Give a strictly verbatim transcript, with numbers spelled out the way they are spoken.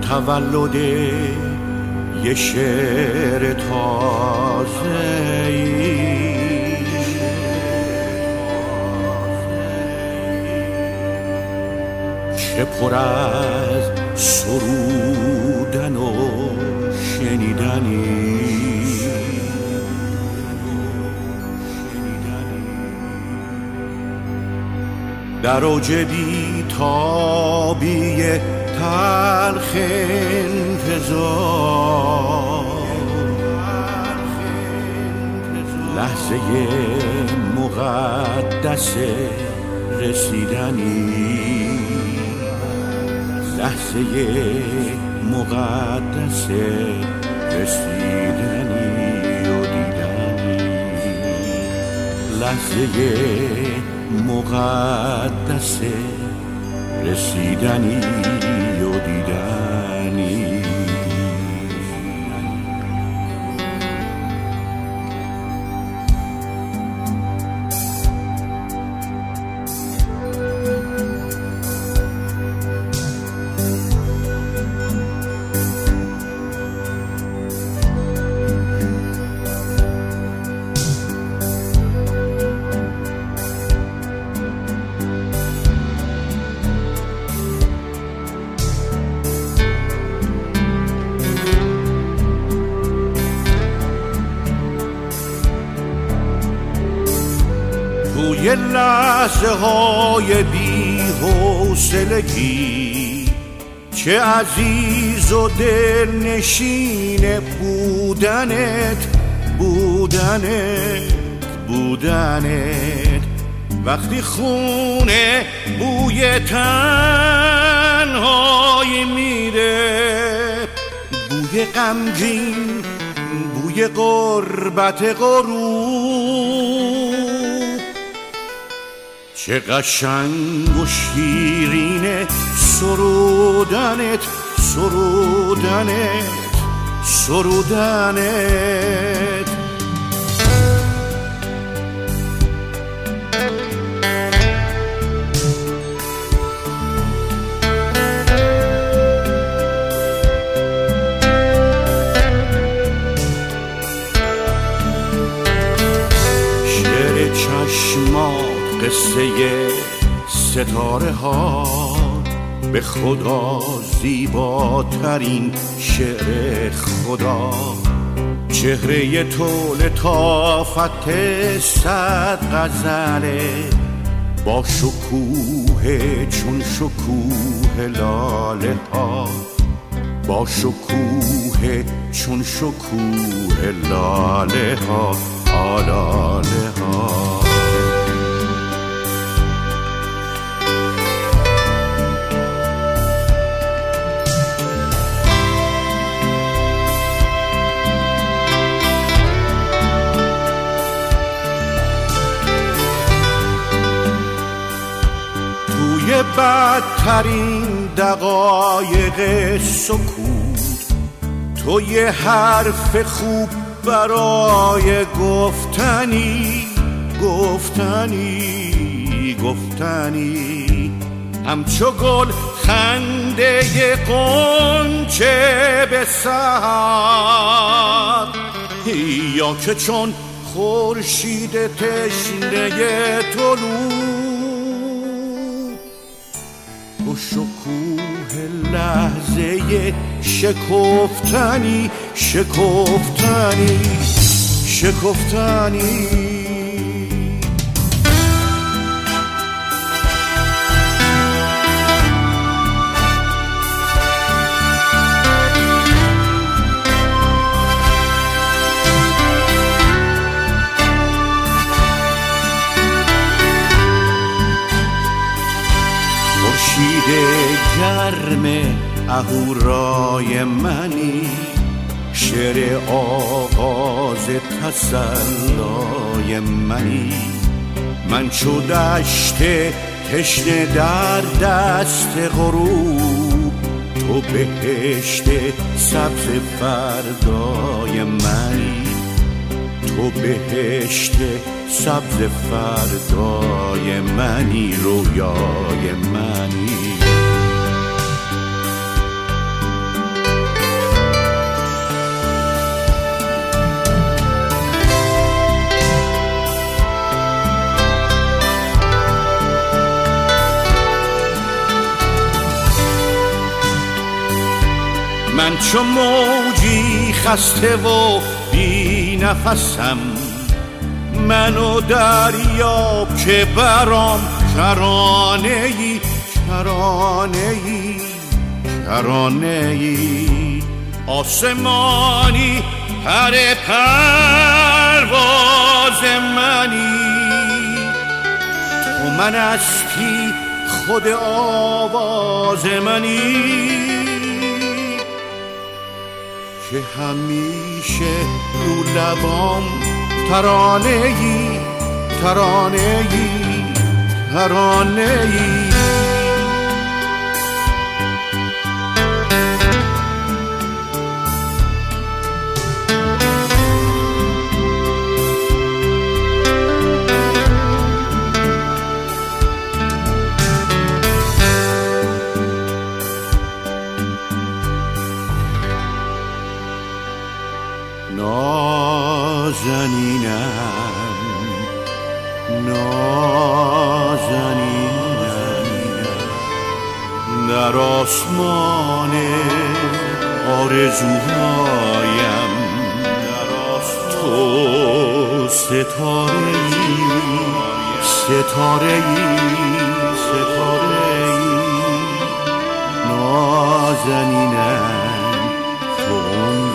تولد یه شعر تازه‌ای، چه پر از سرودن و شنیدنی، در اوج بی‌تابی تلخ انتظار، لحظه مقدس رسیدنی، لحظه مقدس رسیدنی و دیدنی، لحظه مقدس رسیدنی و دیدنی. توی لحظه های بی حوصلگی چه عزیز و دلنشین بودنت بودنت بودنت، وقتی خونه بوی تنهایی میره، بوی غمگین، بوی غربت غروب، چه قشنگ و شیرینه سرودنت سرودنت سرودنت. شعر چشمات قصه ستاره ها، به خدا زیباترین شعر خدا، چهره تو لطافت صد غزله، با شکوه چون شکوه لاله ها، با شکوه چون شکوه لاله ها آلاله ها. توی بدترین دقایق سکوت، تو یه حرف خوب برای گفتنی گفتنی گفتنی، همچو گل خنده غنچه به سحر، یا که چون خورشید تشنه طلوع، تو شکوه لحظه شکفتنی شکفتنی شکفتنی. خورشید گرم اهورای منی، شعر آغاز تسلای منی، من چو دشت تشنه در دست غروب، تو بهشت سبز فردای منی، تو بهشت سبز فردای منی، رویای منی. چو موجی خسته و بی نفسم، منو دریاب که برام کرانه ای کرانه ای کرانه ای. آسمانی پر پرواز منی، تو من هستی خود آواز منی، که همیشه رو لبام ترانه ای ترانه ای ترانه ای. نازنینم نازنینم در آسمان آرزوهایم، تو ستاره‌ای ستاره‌ای ستاره‌ای. نازنینم تو